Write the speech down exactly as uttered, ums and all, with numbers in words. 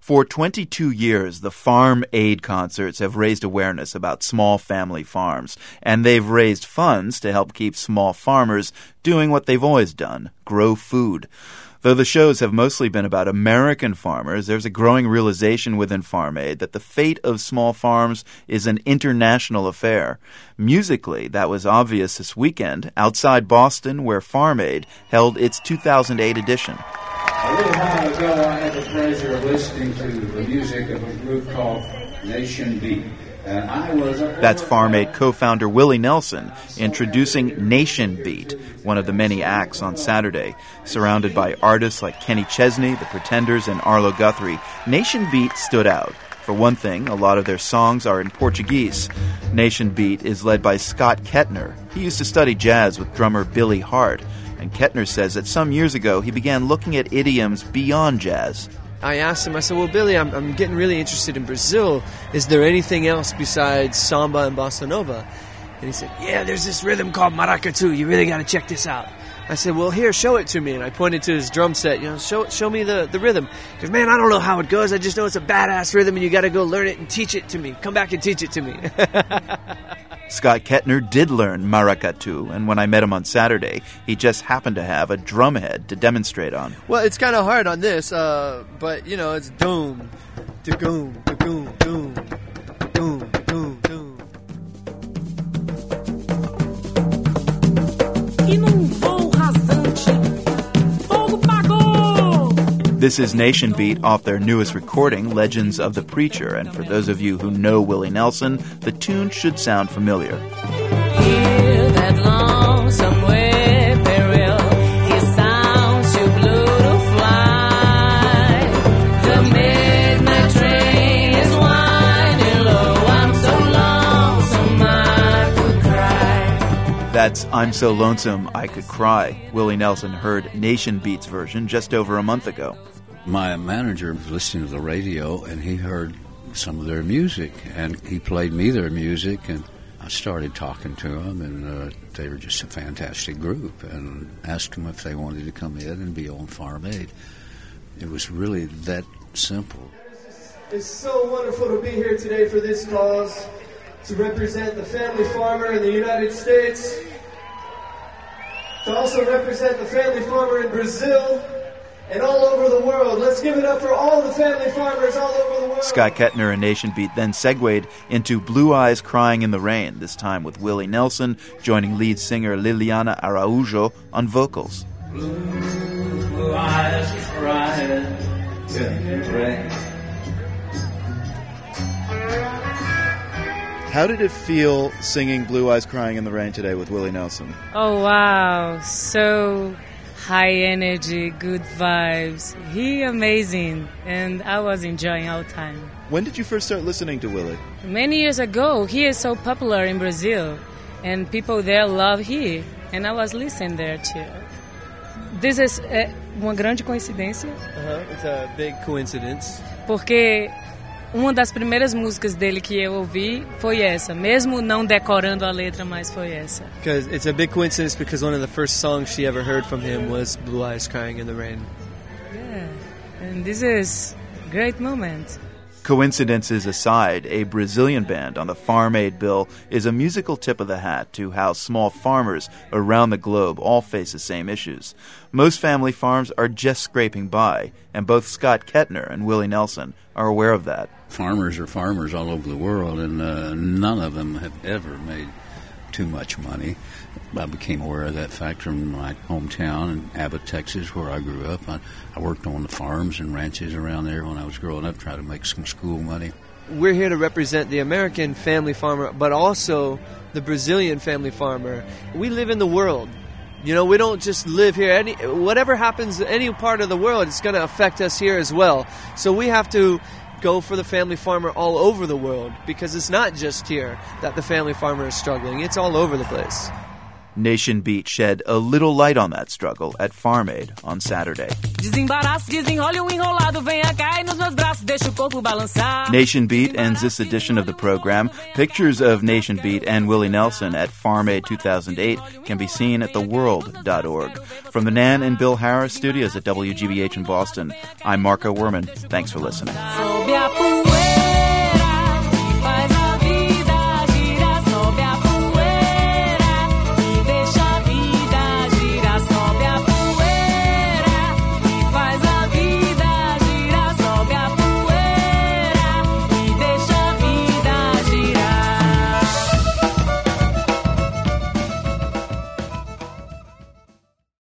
For twenty-two years, the Farm Aid concerts have raised awareness about small family farms, and they've raised funds to help keep small farmers doing what they've always done, grow food. Though the shows have mostly been about American farmers, there's a growing realization within Farm Aid that the fate of small farms is an international affair. Musically, that was obvious this weekend outside Boston, where Farm Aid held its two thousand eight edition. A little while ago, I had the pleasure of listening to the music of a group called Nation Beat. And I was That's Farm Aid co-founder Willie Nelson introducing Nation Beat, one of the many acts on Saturday. Surrounded by artists like Kenny Chesney, The Pretenders, and Arlo Guthrie, Nation Beat stood out. For one thing, a lot of their songs are in Portuguese. Nation Beat is led by Scott Kettner. He used to study jazz with drummer Billy Hart. And Kettner says that some years ago he began looking at idioms beyond jazz. I asked him, I said, well, Billy, I'm, I'm getting really interested in Brazil. Is there anything else besides samba and bossa nova? And he said, yeah, there's this rhythm called maracatu. You really got to check this out. I said, well, here, show it to me. And I pointed to his drum set, you know, show show me the, the rhythm. He goes, man, I don't know how it goes. I just know it's a badass rhythm, and you got to go learn it and teach it to me. Come back and teach it to me. Scott Kettner did learn maracatu, and when I met him on Saturday, he just happened to have a drumhead to demonstrate on. Well, it's kind of hard on this, uh, but, you know, it's doom, da-goom, da-goom, doom, doom, doom, doom. E num voo rasante, fogo pagou! This is Nation Beat off their newest recording, Legends of the Preacher. And for those of you who know Willie Nelson, the tune should sound familiar. Hear that lonesome whippoorwill, he sounds too blue to fly. The midnight train is winding low, I'm so lonesome I could cry. That's I'm So Lonesome I Could Cry. Willie Nelson heard Nation Beat's version just over a month ago. My manager was listening to the radio, and he heard some of their music, and he played me their music, and I started talking to them, and uh, they were just a fantastic group, and asked them if they wanted to come in and be on Farm Aid. It was really that simple. It's so wonderful to be here today for this cause, to represent the family farmer in the United States, to also represent the family farmer in Brazil, and all over the world. Let's give it up for all the family farmers all over the world. Scott Kettner and Nation Beat then segued into Blue Eyes Crying in the Rain, this time with Willie Nelson joining lead singer Liliana Araujo on vocals. Blue, blue eyes crying in the rain. How did it feel singing Blue Eyes Crying in the Rain today with Willie Nelson? Oh, wow. So high energy, good vibes. He amazing, and I was enjoying our time. When did you first start listening to Willie? Many years ago. He is so popular in Brazil, and people there love him, and I was listening there too. This is uh, uma grande coincidência. Uh-huh. It's a big coincidence. Porque uma das primeiras músicas dele que eu ouvi foi essa, mesmo não decorando a letra, mas foi essa. Because it's a big coincidence because one of the first songs she ever heard from him was Blue Eyes Crying in the Rain. Yeah, and this is a great moment. Coincidences aside, a Brazilian band on the Farm Aid bill is a musical tip of the hat to how small farmers around the globe all face the same issues. Most family farms are just scraping by, and both Scott Kettner and Willie Nelson are aware of that. Farmers are farmers all over the world, and uh, none of them have ever made too much money. I became aware of that fact from my hometown in Abbott, Texas, where I grew up. I, I worked on the farms and ranches around there when I was growing up, trying to make some school money. We're here to represent the American family farmer, but also the Brazilian family farmer. We live in the world. You know, we don't just live here. Any whatever happens in any part of the world, it's going to affect us here as well. So we have to go for the family farmer all over the world, because it's not just here that the family farmer is struggling. It's all over the place. Nation Beat shed a little light on that struggle at Farm Aid on Saturday. Desembaraço, desenrole um enrolado, venha cá e nos meus braços, deixa o corpo balançar. Nation Beat ends this edition of the program. Pictures of Nation Beat and Willie Nelson at Farm Aid two thousand eight can be seen at the world dot org. From the Nan and Bill Harris studios at W G B H in Boston, I'm Marco Werman. Thanks for listening. Sob a